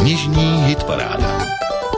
Knižní hitparáda.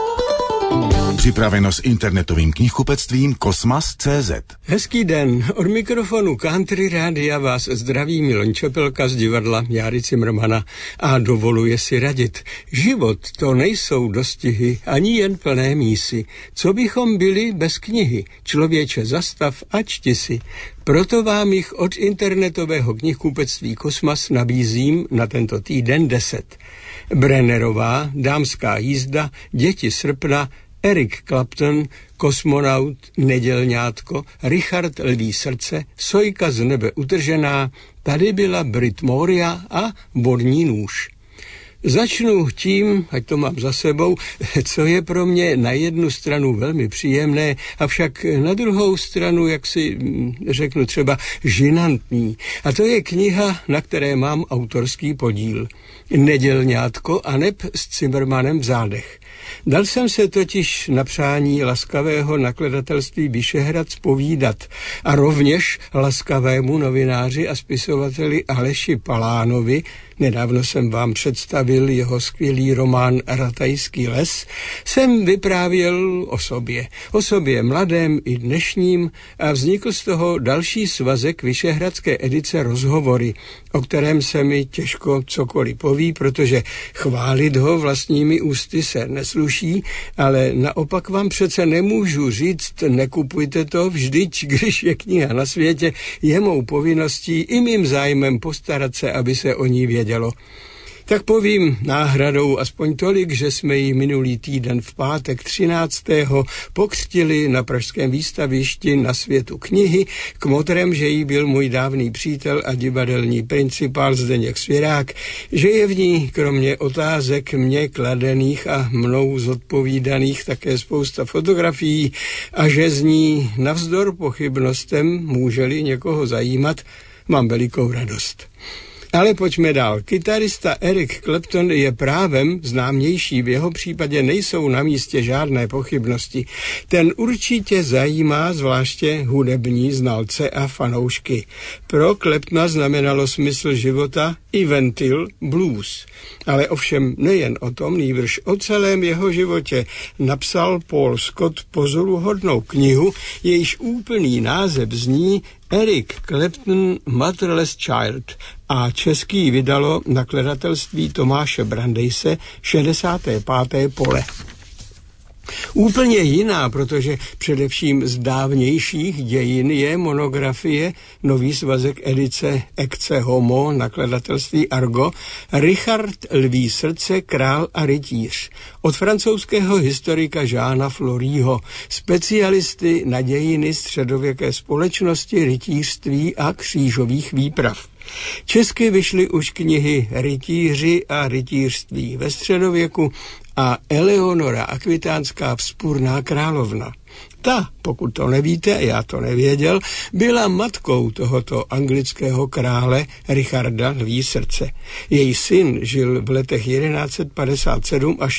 Připraveno s internetovým knihkupectvím Kosmas.cz. Hezký den, od mikrofonu Country Rádia vás zdraví Miloň Čepelka z divadla Járy Cimrmana a dovoluje si radit. Život to nejsou dostihy, ani jen plné mísy. Co bychom byli bez knihy? Člověče, zastav a čti si. Proto vám jich od internetového knihkupectví Kosmas nabízím na tento týden 10. Brennerová, Dámská jízda, Děti srpna, Eric Clapton, Kosmonaut, Nedělňátko, Richard Lví srdce, Sojka z nebe utržená, Tady byla Brit Moria a Vodní nůž. Začnu tím, ať to mám za sebou, co je pro mě na jednu stranu velmi příjemné, avšak na druhou stranu, jak si řeknu třeba, žinantní. A to je kniha, na které mám autorský podíl. Nedělňátko aneb s Cimrmanem v zádech. Dal jsem se totiž na přání laskavého nakladatelství Vyšehrad zpovídat a rovněž laskavému novináři a spisovateli Aleši Palánovi, nedávno jsem vám představil jeho skvělý román Ratajský les, jsem vyprávěl o sobě mladém i dnešním a vznikl z toho další svazek vyšehradské edice Rozhovory, o kterém se mi těžko cokoliv poví, protože chválit ho vlastními ústy se nesluší, ale naopak vám přece nemůžu říct, nekupujte to, vždyť, když je kniha na světě, je mou povinností i mým zájmem postarat se, aby se o ní vědělo. Tak povím náhradou aspoň tolik, že jsme ji minulý týden v pátek 13. pokřtili na pražském výstavišti Na světu knihy, kmotrem, že jí byl můj dávný přítel a divadelní principál Zdeněk Svěrák, že je v ní kromě otázek mě kladených a mnou zodpovídaných také spousta fotografií a že z ní navzdor pochybnostem, může-li někoho zajímat, mám velikou radost. Ale pojďme dál. Kytarista Eric Clapton je právem známější, v jeho případě nejsou na místě žádné pochybnosti. Ten určitě zajímá zvláště hudební znalce a fanoušky. Pro Claptona znamenalo smysl života i ventil blues. Ale ovšem nejen o tom, nýbrž o celém jeho životě napsal Paul Scott pozoruhodnou knihu, jejíž úplný název zní Eric Clapton Motherless Child a český vydalo nakladatelství Tomáše Brandejse 65. pole. Úplně jiná, protože především z dávnějších dějin je monografie, nový svazek edice Ecce Homo, nakladatelství Argo, Richard Lví srdce, král a rytíř. Od francouzského historika Jeana Floryho, specialisty na dějiny středověké společnosti, rytířství a křížových výprav. Česky vyšly už knihy Rytíři a rytířství ve středověku a Eleonora Akvitánská vzpůrná královna. Ta, pokud to nevíte, já to nevěděl, byla matkou tohoto anglického krále Richarda Lví srdce. Její syn žil v letech 1157 až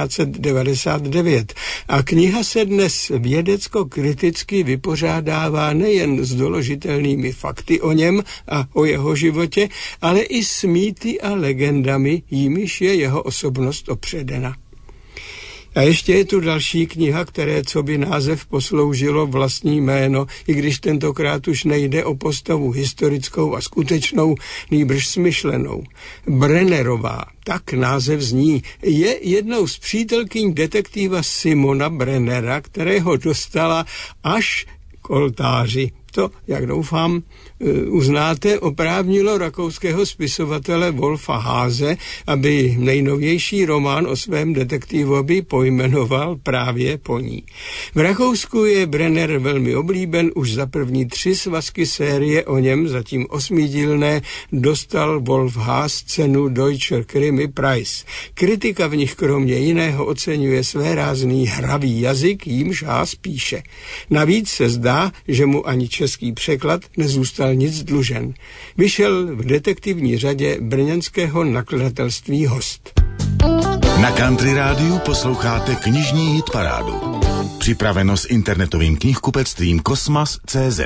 1199 a kniha se dnes vědecko-kriticky vypořádává nejen s doložitelnými fakty o něm a o jeho životě, ale i s mýty a legendami, jimiž je jeho osobnost opředena. A ještě je tu další kniha, které co by název posloužilo vlastní jméno, i když tentokrát už nejde o postavu historickou a skutečnou, nýbrž smyšlenou. Brennerová, tak název zní, je jednou z přítelkyň detektiva Simona Brennera, kterého dostala až k oltáři. To, jak doufám, uznáte, oprávnilo rakouského spisovatele Wolfa Haase, aby nejnovější román o svém detektivovi pojmenoval právě po ní. V Rakousku je Brenner velmi oblíben, už za první 3 svazky série o něm, zatím 8dílné, dostal Wolf Haas cenu Deutscher Krimi Preis. Kritika v nich kromě jiného oceňuje svérázný hravý jazyk, jímž Haas píše. Navíc se zdá, že mu ani český překlad nezůstal nic dlužen. Vyšel v detektivní řadě brněnského nakladatelství Host. Na Country Rádiu posloucháte knižní hitparádu. Připraveno s internetovým knihkupectvím Kosmas.cz.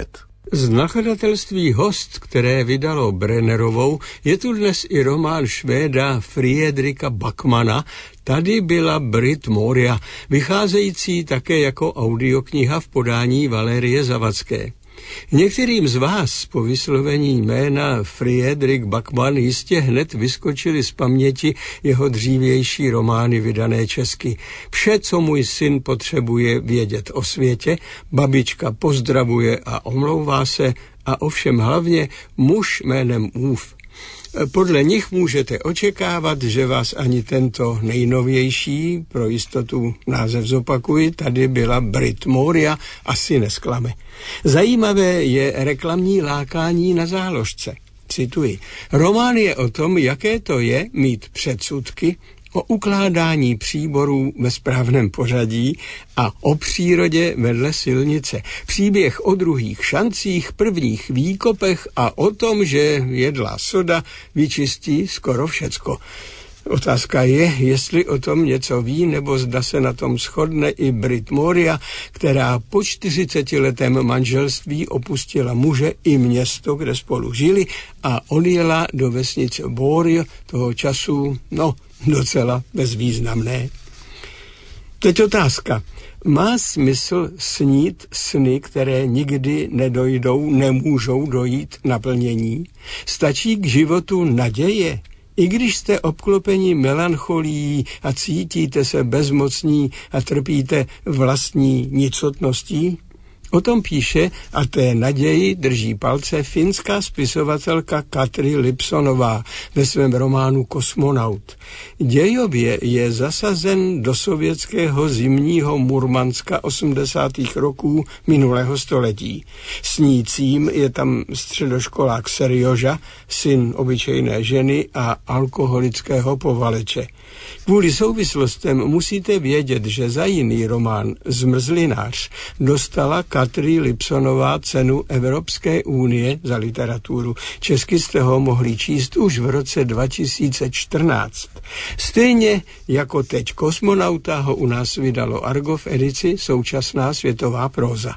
Z nakladatelství Host, které vydalo Brennerovou, je tu dnes i román Švéda Friedricha Backmana Tady byla Brit Moria, vycházející také jako audiokniha v podání Valérie Zavadské. Některým z vás po vyslovení jména Friedrich Backman jistě hned vyskočily z paměti jeho dřívější romány vydané česky. Vše, co můj syn potřebuje vědět o světě, babička pozdravuje a omlouvá se a ovšem hlavně muž jménem Úv. Podle nich můžete očekávat, že vás ani tento nejnovější, pro jistotu název zopakuji, Tady byla Brit Moria, asi nesklame. Zajímavé je reklamní lákání na záložce. Cituji. Román je o tom, jaké to je mít předsudky, o ukládání příborů ve správném pořadí a o přírodě vedle silnice. Příběh o druhých šancích, prvních výkopech a o tom, že jedlá soda vyčistí skoro všecko. Otázka je, jestli o tom něco ví, nebo zda se na tom shodne i Brit Moria, která po 40letém manželství opustila muže i město, kde spolu žili a odjela do vesnice Borio, toho času, docela bezvýznamné. Teď otázka. Má smysl snít sny, které nikdy nedojdou, nemůžou dojít naplnění? Stačí k životu naděje? I když jste obklopeni melancholií a cítíte se bezmocní a trpíte vlastní nicotností? O tom píše a té naději drží palce finská spisovatelka Katri Lipsonová ve svém románu Kosmonaut. Dějově je zasazen do sovětského zimního Murmanska 80. roků minulého století. Snícím je tam středoškolák Serjoža, syn obyčejné ženy a alkoholického povaleče. Kvůli souvislostem musíte vědět, že za jiný román Zmrzlinář dostala Katri Lipsonová cenu Evropské unie za literaturu. Česky jste ho mohli číst už v roce 2014. Stejně jako teď Kosmonauta ho u nás vydalo Argo v edici Současná světová próza.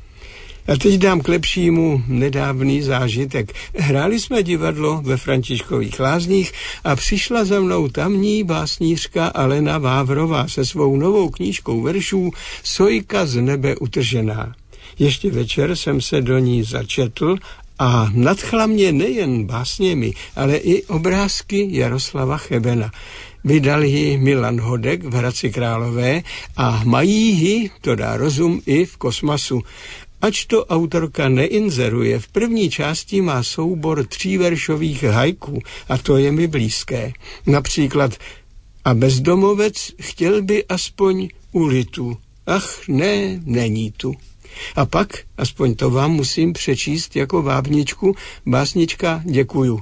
A teď dám k lepšímu nedávný zážitek. Hráli jsme divadlo ve Františkových Lázních a přišla za mnou tamní básnířka Alena Vávrová se svou novou knížkou veršů Sojka z nebe utržená. Ještě večer jsem se do ní začetl a nadchla mě nejen básněmi, ale i obrázky Jaroslava Chebena. Vydal ji Milan Hodek v Hradci Králové a mají ji, to dá rozum, i v Kosmasu. Ač to autorka neinzeruje, v první části má soubor 3 veršových haiku a to je mi blízké. Například a bezdomovec chtěl by aspoň ulitu. Ach ne, není tu. A pak, aspoň to vám musím přečíst jako vábničku, básnička Děkuju.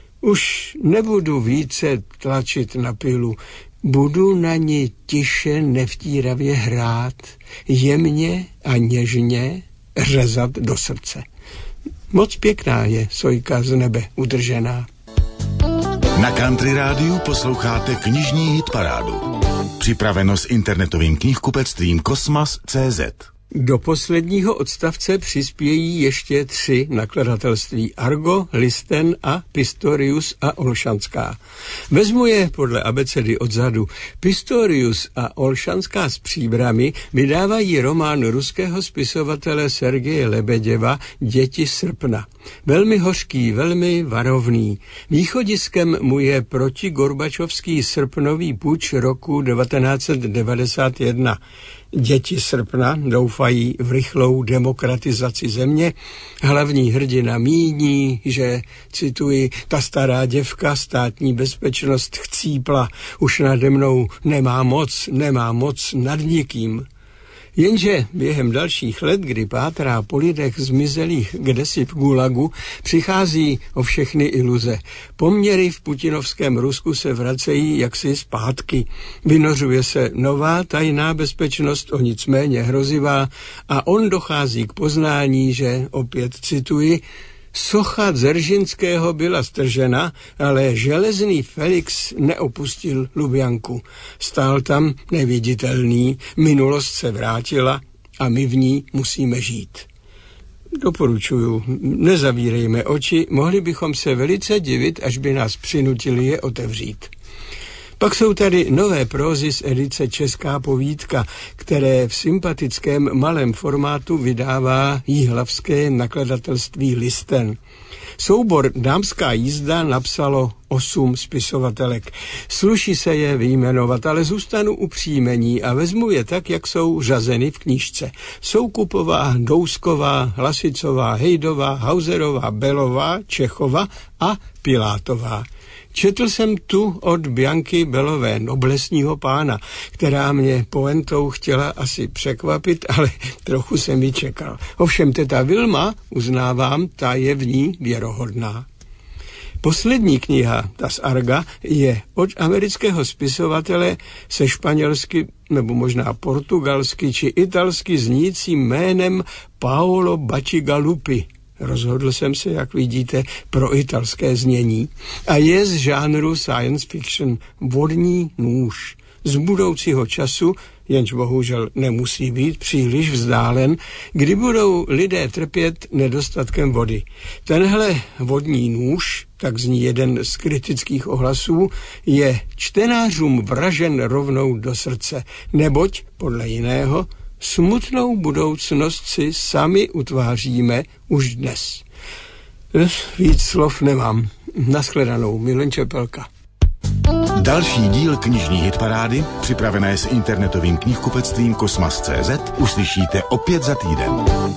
Už nebudu více tlačit na pilu, budu na ní tiše nevtíravě hrát, jemně a něžně řezat do srdce. Moc pěkná je Sojka z nebe udržená. Na Country Rádiu posloucháte knižní hitparádu. Připraveno s internetovým knihkupectvím Kosmas.cz. Do posledního odstavce přispějí ještě 3 nakladatelství Argo, Listen a Pistorius a Olšanská. Vezmu je podle abecedy odzadu. Pistorius a Olšanská s příbrami vydávají román ruského spisovatele Sergeje Lebeděva Děti srpna. Velmi hořký, velmi varovný. Východiskem mu je protigorbačovský srpnový puč roku 1991. Děti srpna doufají v rychlou demokratizaci země. Hlavní hrdina míní, že, cituji, ta stará děvka státní bezpečnost chcípla, už nade mnou nemá moc nad nikým. Jenže během dalších let, kdy pátrá po lidech zmizelých kdesi v Gulagu, přichází o všechny iluze. Poměry v putinovském Rusku se vracejí jaksi zpátky. Vynořuje se nová tajná bezpečnost, o nic méně hrozivá, a on dochází k poznání, že, opět cituji, socha Dzeržinského byla stržena, ale železný Felix neopustil Lubjanku. Stál tam neviditelný, minulost se vrátila a my v ní musíme žít. Doporučuju, nezavírejme oči, mohli bychom se velice divit, až by nás přinutili je otevřít. Pak jsou tady nové prózy z edice Česká povídka, které v sympatickém malém formátu vydává jihlavské nakladatelství Listen. Soubor Dámská jízda napsalo 8 spisovatelek. Sluší se je vyjmenovat, ale zůstanu u příjmení a vezmu je tak, jak jsou řazeny v knížce. Soukupová, Dousková, Hlasicová, Hejdová, Hauserová, Belová, Čechova a Pilátová. Četl jsem tu od Bianky Belové, Noblesního pána, která mě poentou chtěla asi překvapit, ale trochu jsem ji čekal. Ovšem teta Vilma, uznávám, ta je v ní věrohodná. Poslední kniha, Das Arga, je od amerického spisovatele se španělsky nebo možná portugalsky či italsky znícím jménem Paolo Bacigalupi. Rozhodl jsem se, jak vidíte, pro italské znění a je z žánru science fiction, vodní nůž. Z budoucího času, jenž bohužel nemusí být příliš vzdálen, kdy budou lidé trpět nedostatkem vody. Tenhle vodní nůž, tak zní jeden z kritických ohlasů, je čtenářům vražen rovnou do srdce, neboť, podle jiného, smutnou budoucnost si sami utváříme už dnes. Víc slov nemám. Naschledanou, Milan Čepelka. Další díl knižní hitparády, připravené s internetovým knihkupectvím Kosmas.cz, uslyšíte opět za týden.